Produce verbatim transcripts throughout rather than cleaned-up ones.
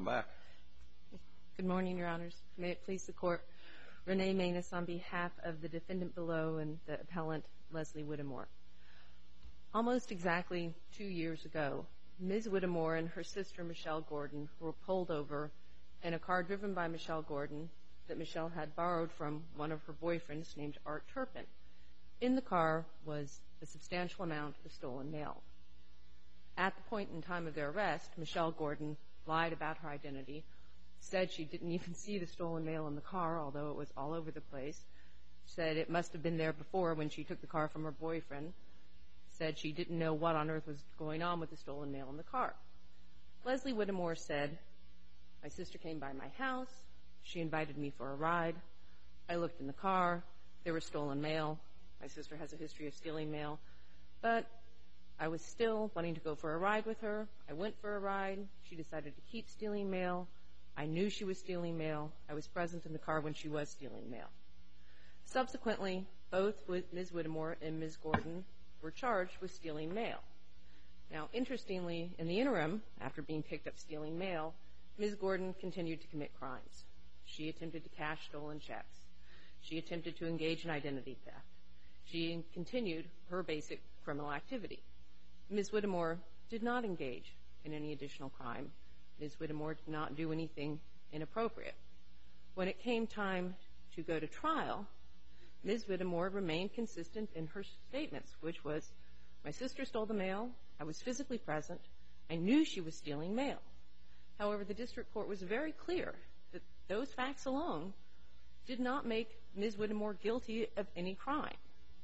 Welcome back. Good morning, Your Honors. May it please the Court, Renee Maness on behalf of the defendant below and the appellant Leslie Whittemore. Almost exactly two years ago, Miz Whittemore and her sister Michelle Gordon were pulled over in a car driven by Michelle Gordon that Michelle had borrowed from one of her boyfriends named Art Turpin. In the car was a substantial amount of stolen mail. At the point in time of their arrest, Michelle Gordon lied about her identity, said she didn't even see the stolen mail in the car, although it was all over the place, said it must have been there before when she took the car from her boyfriend, said she didn't know what on earth was going on with the stolen mail in the car. Leslie Whittemore said, my sister came by my house, she invited me for a ride, I looked in the car, there was stolen mail, my sister has a history of stealing mail, but I was still wanting to go for a ride with her. I went for a ride. She decided to keep stealing mail. I knew she was stealing mail. I was present in the car when she was stealing mail. Subsequently, both Miz Whittemore and Miz Gordon were charged with stealing mail. Now, interestingly, in the interim, after being picked up stealing mail, Miz Gordon continued to commit crimes. She attempted to cash stolen checks. She attempted to engage in identity theft. She continued her basic criminal activity. Miz Whittemore did not engage in any additional crime. Miz Whittemore did not do anything inappropriate. When it came time to go to trial, Miz Whittemore remained consistent in her statements, which was, my sister stole the mail, I was physically present, I knew she was stealing mail. However, the district court was very clear that those facts alone did not make Miz Whittemore guilty of any crime.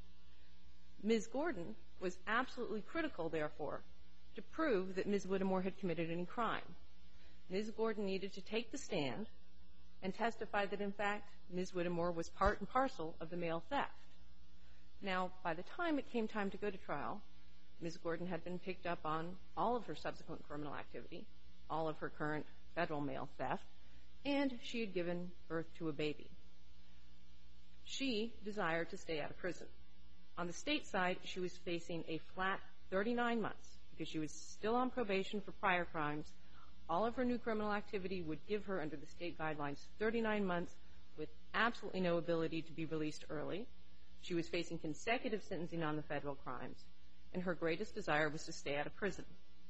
Miz Gordon was absolutely critical, therefore, to prove that Miz Whittemore had committed any crime. Miz Gordon needed to take the stand and testify that, in fact, Miz Whittemore was part and parcel of the mail theft. Now, by the time it came time to go to trial, Miz Gordon had been picked up on all of her subsequent criminal activity, all of her current federal mail theft, and she had given birth to a baby. She desired to stay out of prison. On the state side, she was facing a flat thirty-nine months because she was still on probation for prior crimes. All of her new criminal activity would give her, under the state guidelines, thirty-nine months with absolutely no ability to be released early. She was facing consecutive sentencing on the federal crimes, and her greatest desire was to stay out of prison.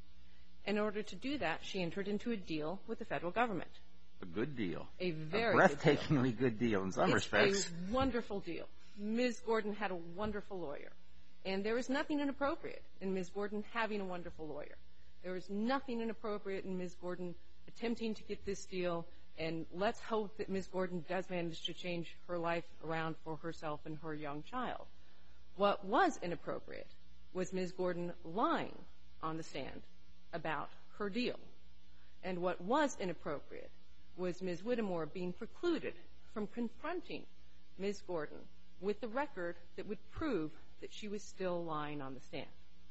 In order to do that, she entered into a deal with the federal government. A good deal. A very a breathtakingly good deal. good deal in some it's respects. A wonderful deal. Miz Gordon had a wonderful lawyer, and there was nothing inappropriate in Miz Gordon having a wonderful lawyer. There was nothing inappropriate in Miz Gordon attempting to get this deal, and let's hope that Miz Gordon does manage to change her life around for herself and her young child. What was inappropriate was Miz Gordon lying on the stand about her deal. And what was inappropriate was Miz Whittemore being precluded from confronting Miz Gordon with the record that would prove that she was still lying on the stand.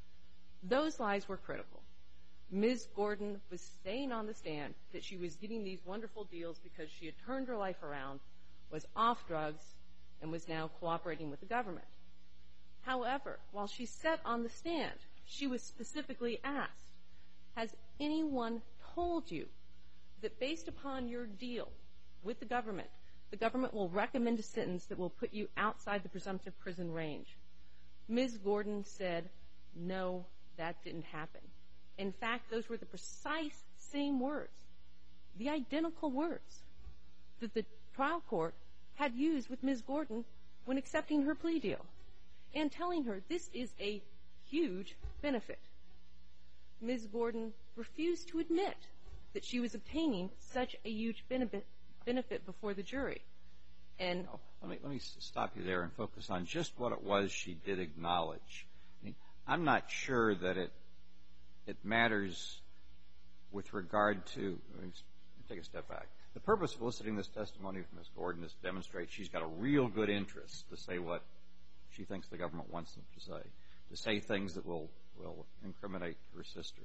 Those lies were critical. Miz Gordon was saying on the stand that she was getting these wonderful deals because she had turned her life around, was off drugs, and was now cooperating with the government. However, while she sat on the stand, she was specifically asked, has anyone told you that based upon your deal with the government, the government will recommend a sentence that will put you outside the presumptive prison range? Miz Gordon said, no, that didn't happen. In fact, those were the precise same words, the identical words that the trial court had used with Miz Gordon when accepting her plea deal and telling her this is a huge benefit. Miz Gordon refused to admit that she was obtaining such a huge benefit benefit before the jury. And oh, let me let me stop you there and focus on just what it was she did acknowledge. I mean, I'm not sure that it it matters with regard to. Let me take a step back. The purpose of eliciting this testimony from Miz Gordon is to demonstrate she's got a real good interest to say what she thinks the government wants them to say, to say things that will will incriminate her sister.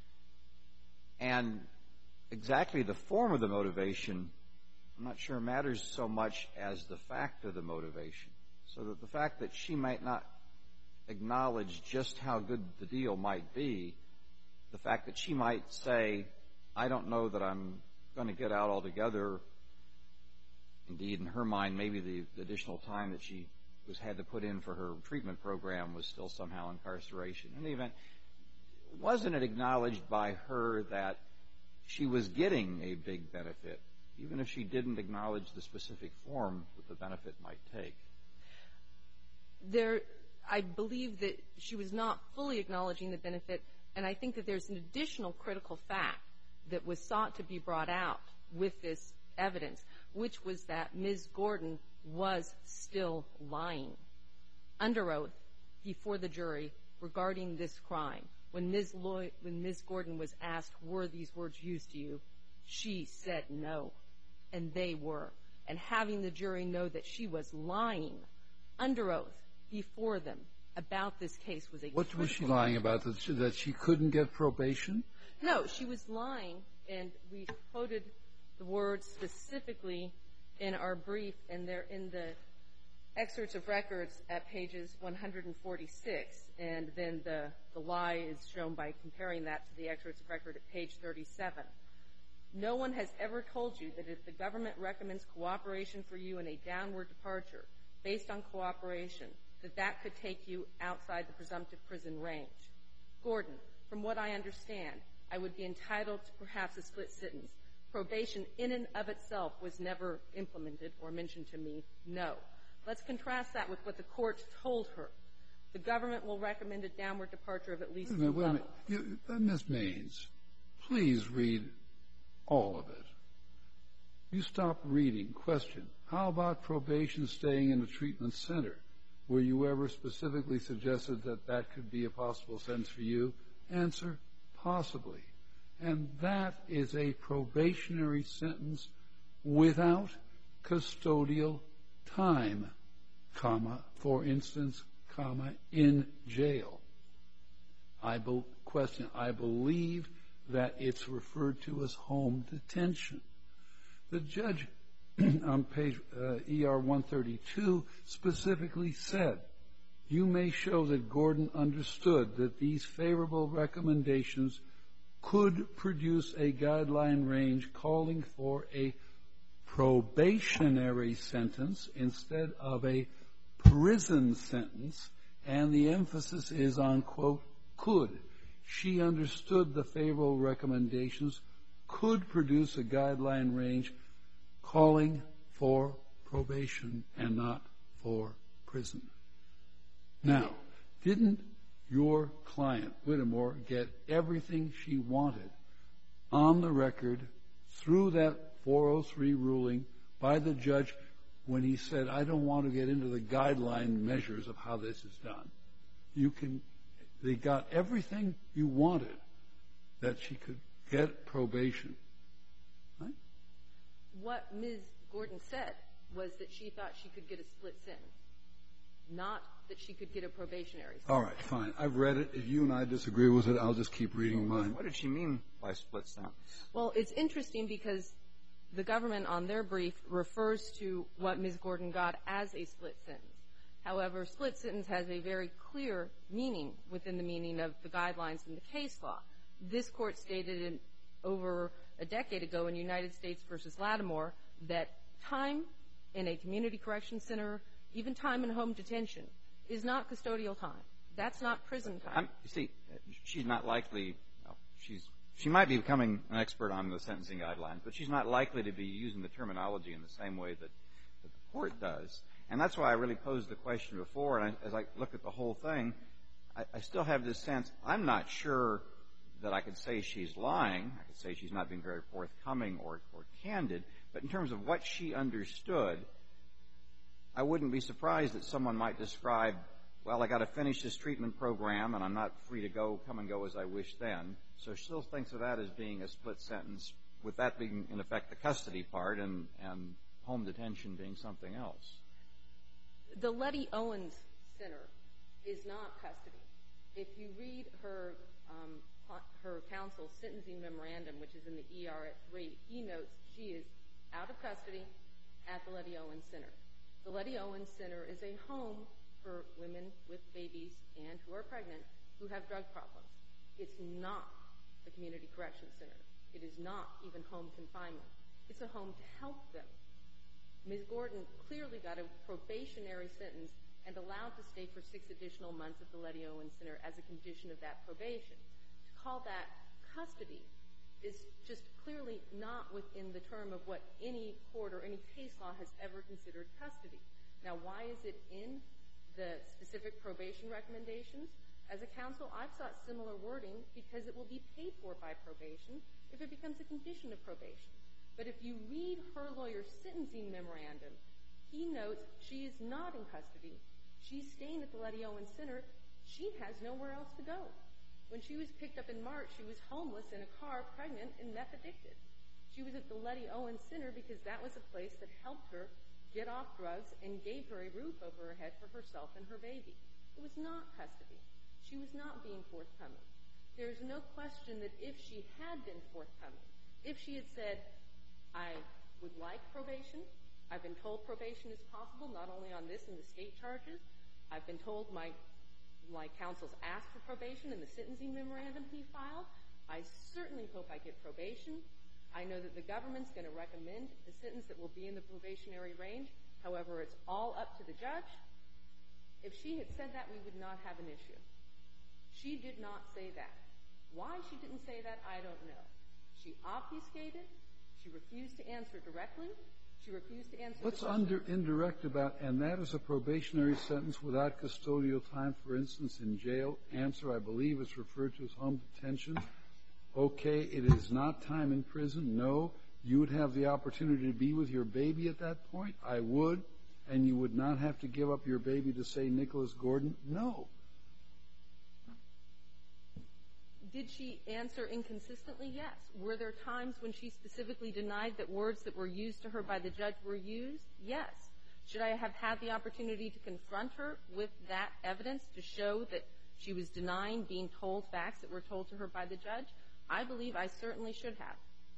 And exactly the form of the motivation, I'm not sure matters so much as the fact of the motivation. So that the fact that she might not acknowledge just how good the deal might be, the fact that she might say, I don't know that I'm going to get out altogether. Indeed, in her mind, maybe the, the additional time that she was had to put in for her treatment program was still somehow incarceration. In the event, wasn't it acknowledged by her that she was getting a big benefit, even if she didn't acknowledge the specific form that the benefit might take? There, I believe that she was not fully acknowledging the benefit, and I think that there's an additional critical fact that was sought to be brought out with this evidence, which was that Miz Gordon was still lying under oath before the jury regarding this crime. When Miz Lloyd, when Miz Gordon was asked, were these words used to you, she said no, and they were. And having the jury know that she was lying under oath before them about this case was a What was she lying about? That she, that she couldn't get probation? No, she was lying, and we quoted the words specifically in our brief, and they're in the excerpts of records at pages one hundred forty-six, and then the, the lie is shown by comparing that to the excerpts of record at page thirty-seven. No one has ever told you that if the government recommends cooperation for you in a downward departure based on cooperation, that that could take you outside the presumptive prison range. Gordon, from what I understand, I would be entitled to perhaps a split sentence. Probation in and of itself was never implemented or mentioned to me. No. Let's contrast that with what the court told her. The government will recommend a downward departure of at least two levels. Wait a minute. You, uh, Miz Maines, please read all of it. You stop reading. Question. How about probation staying in a treatment center? Were you ever specifically suggested that that could be a possible sentence for you? Answer, possibly. And that is a probationary sentence without custodial time, comma, for instance, comma, in jail. I be- question, I believe that it's referred to as home detention. The judge on page uh, E R one thirty-two specifically said, you may show that Gordon understood that these favorable recommendations could produce a guideline range calling for a probationary sentence instead of a prison sentence, and the emphasis is on, quote, could. She understood the favorable recommendations could produce a guideline range calling for probation and not for prison. Now, didn't your client, Whittemore, get everything she wanted on the record through that four oh three ruling by the judge when he said, I don't want to get into the guideline measures of how this is done? You can, they got everything you wanted that she could get probation. Right? What Miz Gordon said was that she thought she could get a split sentence, not that she could get a probationary sentence. All right, fine. I've read it. If you and I disagree with it, I'll just keep reading mine. What did she mean by split sentence? Well, it's interesting because the government on their brief refers to what Miz Gordon got as a split sentence. However, split sentence has a very clear meaning within the meaning of the guidelines in the case law. This court stated in, over a decade ago in United States versus Lattimore that time in a community correction center, even time in home detention, is not custodial time. That's not prison time. I'm, you see, she's not likely, well, she's, she might be becoming an expert on the sentencing guidelines, but she's not likely to be using the terminology in the same way that, that the court does. And that's why I really posed the question before, and I, as I look at the whole thing, I, I still have this sense, I'm not sure that I could say she's lying. I could say she's not being very forthcoming or, or candid, but in terms of what she understood, I wouldn't be surprised that someone might describe, well, I got to finish this treatment program, and I'm not free to go, come and go as I wish then. So she still thinks of that as being a split sentence, with that being, in effect, the custody part, and, and home detention being something else. The Letty Owens Center is not custody. If you read her um, her counsel's sentencing memorandum, which is in the E R at three, he notes she is out of custody at the Letty Owens Center. The Letty Owens Center is a home for women with babies and who are pregnant who have drug problems. It's not the community correction center. It is not even home confinement. It's a home to help them. Miz Gordon clearly got a probationary sentence and allowed to stay for six additional months at the Letty Owen Center as a condition of that probation. To call that custody is just clearly not within the term of what any court or any case law has ever considered custody. Now, why is it in the specific probation recommendations? As a counsel, I've sought similar wording because it will be paid for by probation if it becomes a condition of probation. But if you read her lawyer's sentencing memorandum, he notes she is not in custody. She's staying at the Letty Owen Center. She has nowhere else to go. When she was picked up in March, she was homeless in a car, pregnant, and meth addicted. She was at the Letty Owen Center because that was a place that helped her get off drugs and gave her a roof over her head for herself and her baby. It was not custody. She was not being forthcoming. There's no question that if she had been forthcoming, if she had said, I would like probation, I've been told probation is possible, not only on this and the state charges, I've been told my my counsel's asked for probation in the sentencing memorandum he filed. I certainly hope I get probation. I know that the government's going to recommend a sentence that will be in the probationary range. However, it's all up to the judge. If she had said that, we would not have an issue. She did not say that. Why she didn't say that, I don't know. She obfuscated. She refused to answer directly. She refused to answer What's the question. under indirect about, and that is a probationary sentence without custodial time, for instance, in jail? Answer, I believe it's referred to as home detention. Okay, it is not time in prison. No, you would have the opportunity to be with your baby at that point. I would, and you would not have to give up your baby to say Nicholas Gordon. No. Did she answer inconsistently? Yes. Were there times when she specifically denied that words that were used to her by the judge were used? Yes. Should I have had the opportunity to confront her with that evidence to show that she was denying being told facts that were told to her by the judge? I believe I certainly should have.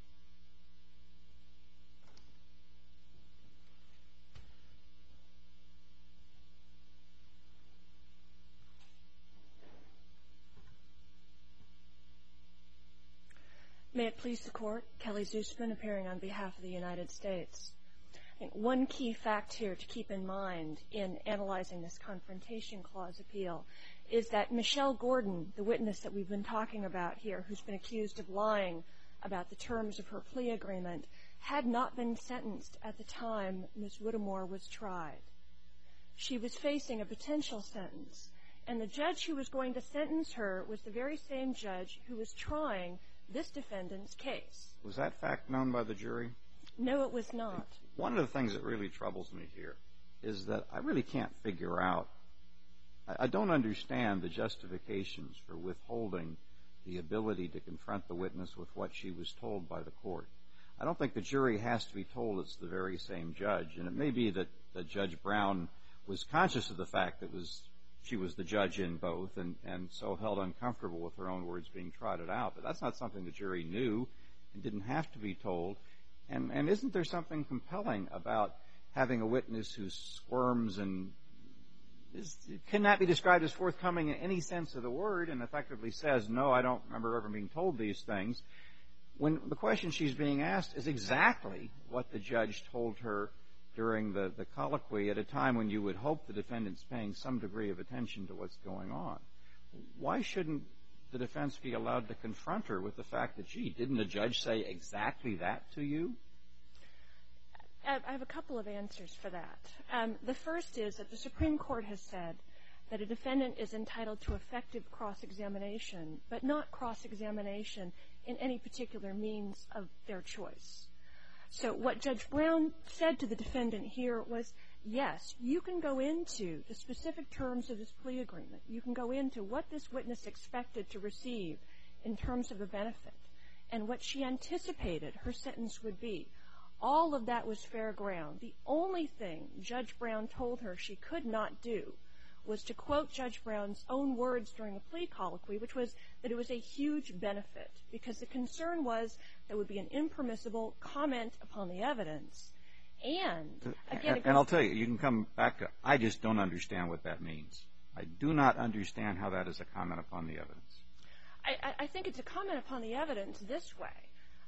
May it please the Court, Kelly Zusman appearing on behalf of the United States. I think one key fact here to keep in mind in analyzing this Confrontation Clause appeal is that Michelle Gordon, the witness that we've been talking about here, who's been accused of lying about the terms of her plea agreement, had not been sentenced at the time Miz Whittemore was tried. She was facing a potential sentence, and the judge who was going to sentence her was the very same judge who was trying this defendant's case. Was that fact known by the jury? No, it was not. One of the things that really troubles me here is that I really can't figure out, I don't understand the justifications for withholding the ability to confront the witness with what she was told by the court. I don't think the jury has to be told it's the very same judge, and it may be that, that Judge Brown was conscious of the fact that was she was the judge in both and, and so held uncomfortable with her own words being trotted out. But that's not something the jury knew and didn't have to be told. And, and isn't there something compelling about having a witness who squirms and is, cannot be described as forthcoming in any sense of the word and effectively says, no, I don't remember ever being told these things, when the question she's being asked is exactly what the judge told her during the, the colloquy at a time when you would hope the defendant's paying some degree of attention to what's going on. Why shouldn't the defense be allowed to confront her with the fact that, gee, didn't the judge say exactly that to you? I have a couple of answers for that. Um, the first is that the Supreme Court has said that a defendant is entitled to effective cross-examination, but not cross-examination in any particular means of their choice. So what Judge Brown said to the defendant here was, yes, you can go into the specific terms of this plea agreement. You can go into what this witness expected to receive in terms of a benefit and what she anticipated her sentence would be. All of that was fair ground. The only thing Judge Brown told her she could not do was to quote Judge Brown's own words during the plea colloquy, which was that it was a huge benefit, because the concern was there would be an impermissible comment upon the evidence. And, again, and, and I'll tell you, you can come back to, I just don't understand what that means. I do not understand how that is a comment upon the evidence. I, I think it's a comment upon the evidence this way.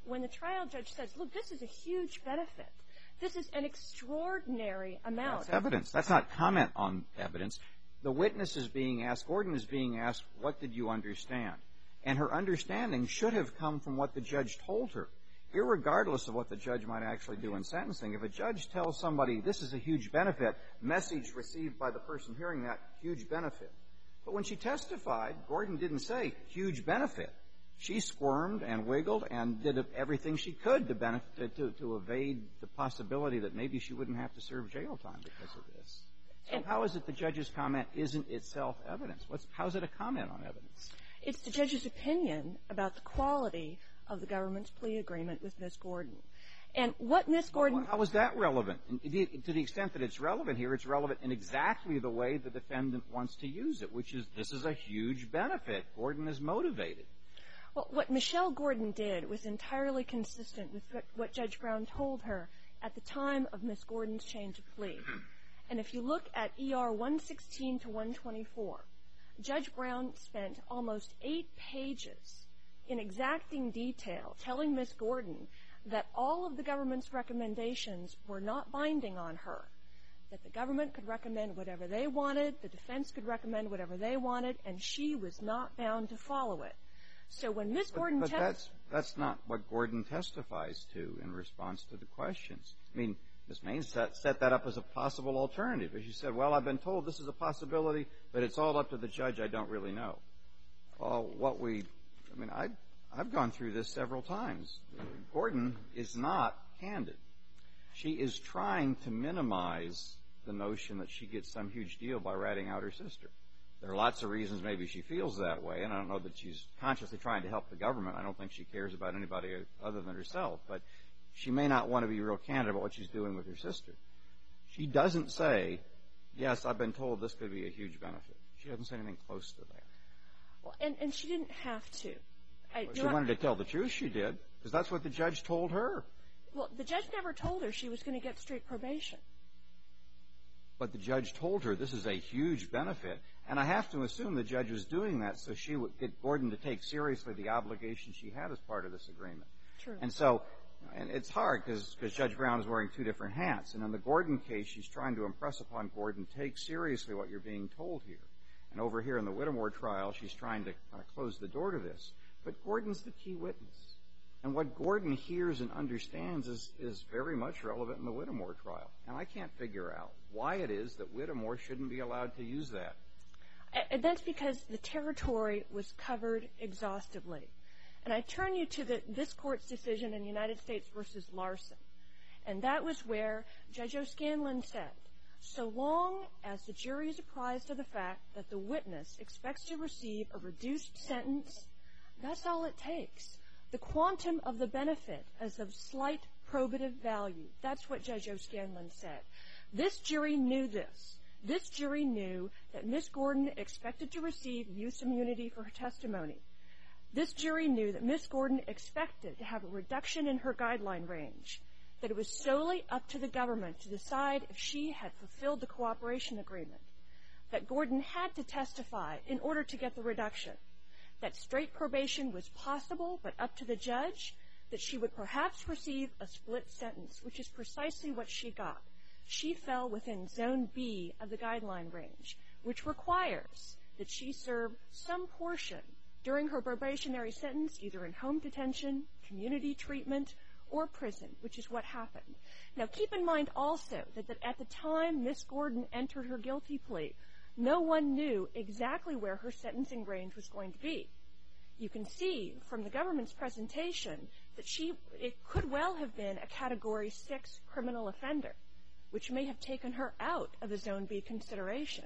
when the trial judge says, look, this is a huge benefit. This is an extraordinary amount. That's evidence. That's not comment on evidence. The witness is being asked, Gordon is being asked, what did you understand? And her understanding should have come from what the judge told her, irregardless of what the judge might actually do in sentencing. If a judge tells somebody this is a huge benefit, message received by the person hearing that, huge benefit. But when she testified, Gordon didn't say huge benefit. She squirmed and wiggled and did everything she could to benefit, to, to evade the possibility that maybe she wouldn't have to serve jail time because of this. So how is it the judge's comment isn't itself evidence? What's, how is it a comment on evidence? It's the judge's opinion about the quality of the government's plea agreement with Miz Gordon. And what Miz Gordon How is that relevant? To the extent that it's relevant here, it's relevant in exactly the way the defendant wants to use it, which is this is a huge benefit. Gordon is motivated. Well, what Michelle Gordon did was entirely consistent with what, what Judge Brown told her at the time of Miz Gordon's change of plea. And if you look at E R one sixteen to one twenty-four, Judge Brown spent almost eight pages in exacting detail telling Miz Gordon that all of the government's recommendations were not binding on her, that the government could recommend whatever they wanted, the defense could recommend whatever they wanted, and she was not bound to follow it. So when Miz Gordon But, but test- that's, that's not what Gordon testifies to in response to the questions. I mean, Miz Maines set, set that up as a possible alternative. She said, well, I've been told this is a possibility, but it's all up to the judge. I don't really know. Well, what we, I mean, I, I've gone through this several times. Gordon is not candid. She is trying to minimize the notion that she gets some huge deal by ratting out her sister. There are lots of reasons maybe she feels that way, and I don't know that she's consciously trying to help the government. I don't think she cares about anybody other than herself, but she may not want to be real candid about what she's doing with her sister. She doesn't say, yes, I've been told this could be a huge benefit. She doesn't say anything close to that. Well, and, and she didn't have to. I, Well, she wanted to tell the truth, she did, because that's what the judge told her. Well, the judge never told her she was going to get straight probation. But the judge told her this is a huge benefit, and I have to assume the judge was doing that so she would get Gordon to take seriously the obligation she had as part of this agreement. True. And so, and it's hard because Judge Brown is wearing two different hats. And in the Gordon case, she's trying to impress upon Gordon, take seriously what you're being told here. And over here in the Whittemore trial, she's trying to kind of close the door to this. But Gordon's the key witness. And what Gordon hears and understands is, is very much relevant in the Whittemore trial. And I can't figure out why it is that Whittemore shouldn't be allowed to use that. And that's because the territory was covered exhaustively. And I turn you to the, this Court's decision in United States versus Larson. And that was where Judge O'Scanlan said, so long as the jury is apprised of the fact that the witness expects to receive a reduced sentence, that's all it takes. The quantum of the benefit is of slight probative value. That's what Judge O'Scanlan said. This jury knew this. This jury knew that Miz Gordon expected to receive use immunity for her testimony. This jury knew that Miz Gordon expected to have a reduction in her guideline range, that it was solely up to the government to decide if she had fulfilled the cooperation agreement, that Gordon had to testify in order to get the reduction, that straight probation was possible but up to the judge, that she would perhaps receive a split sentence, which is precisely what she got. She fell within Zone B of the guideline range, which requires that she serve some portion during her probationary sentence, either in home detention, community treatment, or prison, which is what happened. Now, keep in mind also that, that at the time Miz Gordon entered her guilty plea, no one knew exactly where her sentencing range was going to be. You can see from the government's presentation that she, it could well have been a Category six criminal offender, which may have taken her out of a Zone B consideration.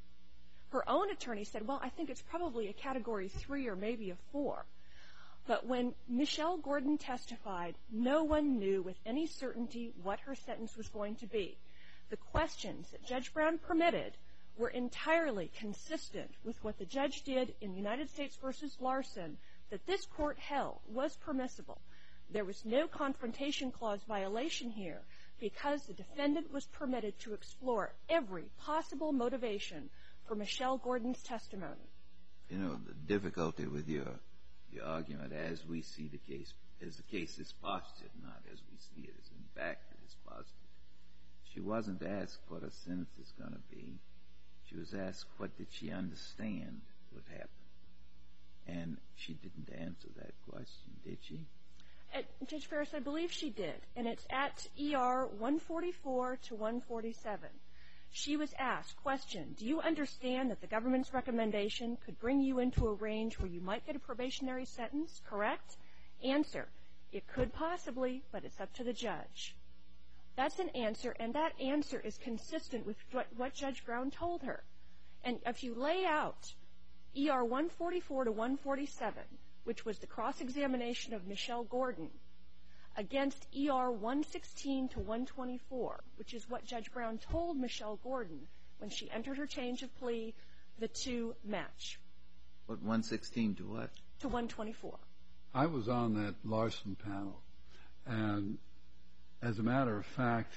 Her own attorney said, well, I think it's probably a Category three or maybe a four. But when Michelle Gordon testified, no one knew with any certainty what her sentence was going to be. The questions that Judge Brown permitted were entirely consistent with what the judge did in United States versus Larson, that this court held was permissible. There was no confrontation clause violation here because the defendant was permitted to explore every possible motivation for Michelle Gordon's testimony. You know, the difficulty with your, your argument as we see the case as the case is postured, not as we see it, as in fact it is postured. She wasn't asked what a sentence is going to be. She was asked what did she understand would happen. And she didn't answer that question, did she? Uh, Judge Ferris, I believe she did, and it's at E R one forty-four to one forty-seven. She was asked, question, do you understand that the government's recommendation could bring you into a range where you might get a probationary sentence, correct? Answer, it could possibly, but it's up to the judge. That's an answer, and that answer is consistent with what, what Judge Brown told her. And if you lay out E R one forty-four to one forty-seven, which was the cross-examination of Michelle Gordon, against E R one sixteen to one twenty-four, which is what Judge Brown told Michelle Gordon when she entered her change of plea, the two match. What, one sixteen to what? To one twenty-four. I was on that Larson panel, and as a matter of fact,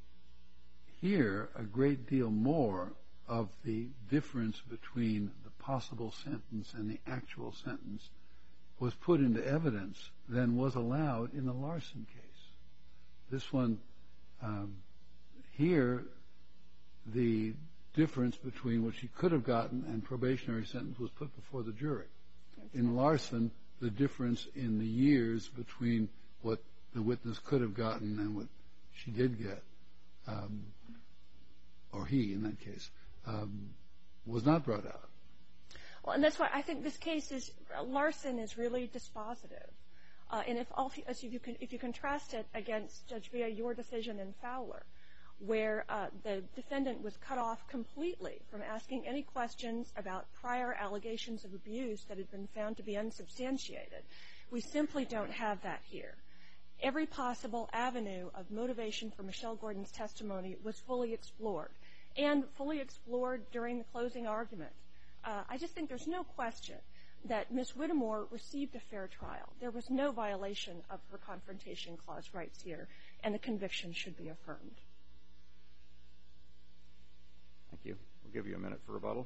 here a great deal more of the difference between the possible sentence and the actual sentence was put into evidence than was allowed in the Larson case. This one, um, here, the difference between what she could have gotten and probationary sentence was put before the jury. In Larson, the difference in the years between what the witness could have gotten and what she did get, um, or he in that case, um, was not brought out. Well, and that's why I think this case is, Larson is really dispositive. Uh, and if, all, if, you can, if you contrast it against, Judge Villa, your decision in Fowler, where uh, the defendant was cut off completely from asking any questions about prior allegations of abuse that had been found to be unsubstantiated, we simply don't have that here. Every possible avenue of motivation for Michelle Gordon's testimony was fully explored, and fully explored during the closing argument. Uh, I just think there's no question that Miz Whittemore received a fair trial. There was no violation of her Confrontation Clause rights here, and the conviction should be affirmed. Thank you. We'll give you a minute for rebuttal.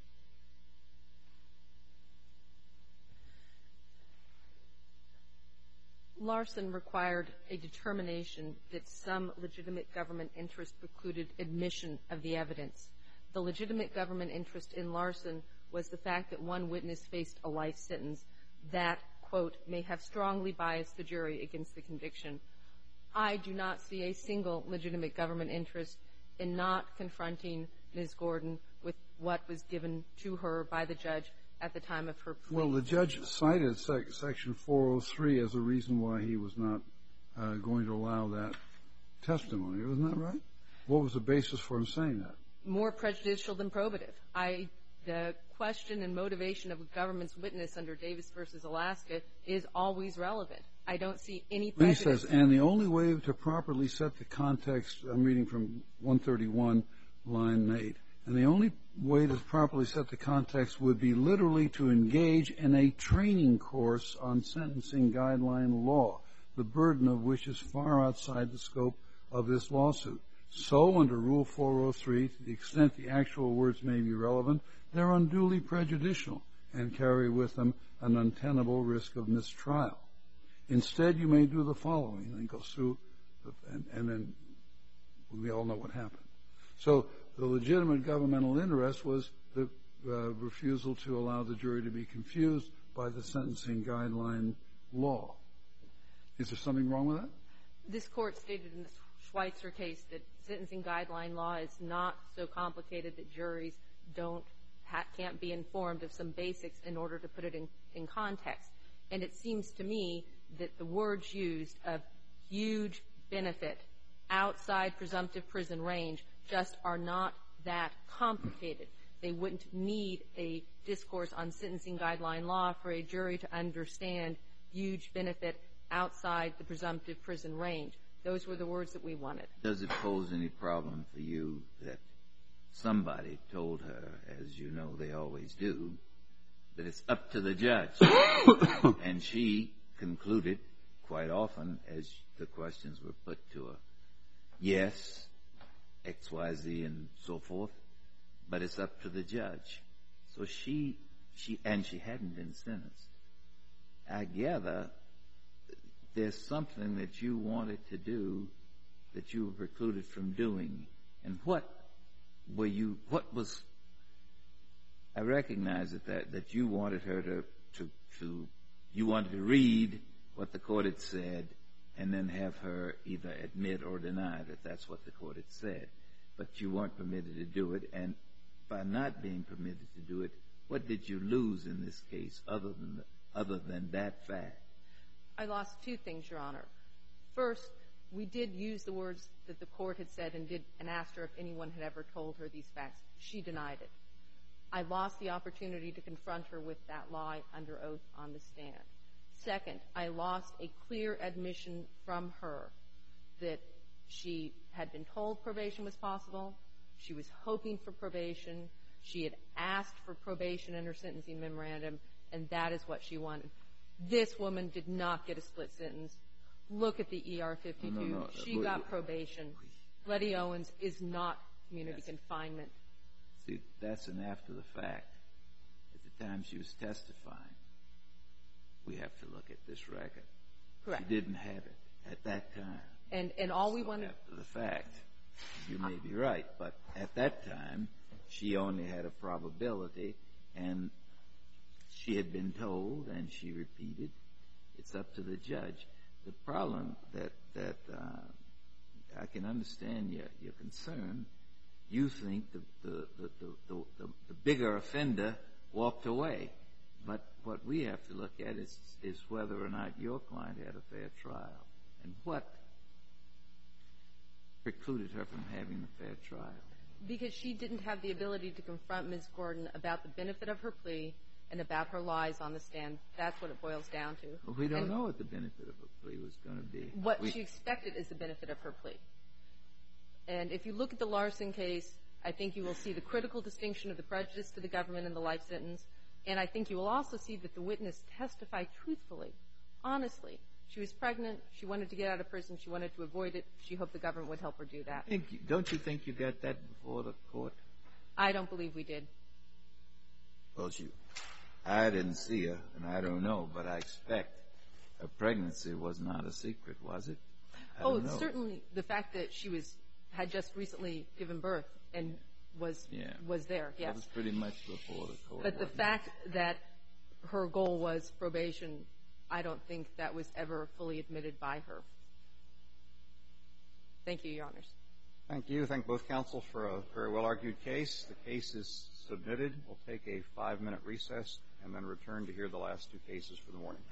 Larson required a determination that some legitimate government interest precluded admission of the evidence. The legitimate government interest in Larson was the fact that one witness faced a life sentence that, quote, may have strongly biased the jury against the conviction. I do not see a single legitimate government interest in not confronting Miz Gordon with what was given to her by the judge at the time of her plea. Well, the judge cited sec- Section four oh three as a reason why he was not uh, going to allow that testimony. Isn't that right? What was the basis for him saying that? More prejudicial than probative. I, the question and motivation of a government's witness under Davis versus Alaska is always relevant. I don't see any prejudice. He says, and the only way to properly set the context, I'm reading from one thirty-one, line eight, and the only way to properly set the context would be literally to engage in a training course on sentencing guideline law, the burden of which is far outside the scope of this lawsuit. So, under Rule four oh three, to the extent the actual words may be relevant, they're unduly prejudicial and carry with them an untenable risk of mistrial. Instead, you may do the following, and go through, and, and then we all know what happened. So, the legitimate governmental interest was the uh, refusal to allow the jury to be confused by the sentencing guideline law. Is there something wrong with that? This Court stated in the Schweitzer case that sentencing guideline law is not so complicated that juries don't ha- can't be informed of some basics in order to put it in, in context. And it seems to me that the words used of huge benefit outside presumptive prison range just are not that complicated. They wouldn't need a discourse on sentencing guideline law for a jury to understand huge benefit outside the presumptive prison range. Those were the words that we wanted. Does it pose any problem for you that somebody told her, as you know they always do, that it's up to the judge? And she concluded quite often, as the questions were put to her, yes, X, Y, Z, and so forth, but it's up to the judge. So she, she, and she hadn't been sentenced. I gather there's something that you wanted to do that you were precluded from doing. And what were you, what was, I recognize that, that, that you wanted her to, to, to, you wanted to read what the court had said and then have her either admit or deny that that's what the court had said. But you weren't permitted to do it. And by not being permitted to do it, what did you lose in this case other than, other than that fact? I lost two things, Your Honor. First, we did use the words that the court had said and did and asked her if anyone had ever told her these facts. She denied it. I lost the opportunity to confront her with that lie under oath on the stand. Second, I lost a clear admission from her that she had been told probation was possible, she was hoping for probation, she had asked for probation in her sentencing memorandum, and that is what she wanted. This woman did not get a split sentence. Look at the E R fifty-two. No, no, no. She Wait, got wait. probation. Letty Owens is not community Yes. confinement. See, that's an after the fact. At the time she was testifying, we have to look at this record. Correct. She didn't have it at that time. And and all we So wanted. after the fact, you may be right, but at that time, she only had a probability, and she had been told, and she repeated, it's up to the judge. The problem that that uh, I can understand your your concern. You think the the the, the, the, the the bigger offender walked away, but what we have to look at is is whether or not your client had a fair trial, and what precluded her from having a fair trial. Because she didn't have the ability to confront Miz Gordon about the benefit of her plea and about her lies on the stand. That's what it boils down to. Well, we don't And know what the benefit of a plea was going to be. What we, she expected is the benefit of her plea. And if you look at the Larson case, I think you will see the critical distinction of the prejudice to the government in the life sentence. And I think you will also see that the witness testified truthfully, honestly. She was pregnant. She wanted to get out of prison. She wanted to avoid it. She hoped the government would help her do that. think you, don't you think you got that before the court? I don't believe we did. Well, you, I didn't see her, and I don't know, but I expect a pregnancy was not a secret, was it? I Oh, don't know. certainly the fact that she was had just recently given birth and was Yeah. was there, That yes. was pretty much before the court. But the wasn't it? fact that her goal was probation, I don't think that was ever fully admitted by her. Thank you, Your Honors. Thank you. Thank both counsel for a very well-argued case. The case is submitted. We'll take a five-minute recess and then return to hear the last two cases for the morning.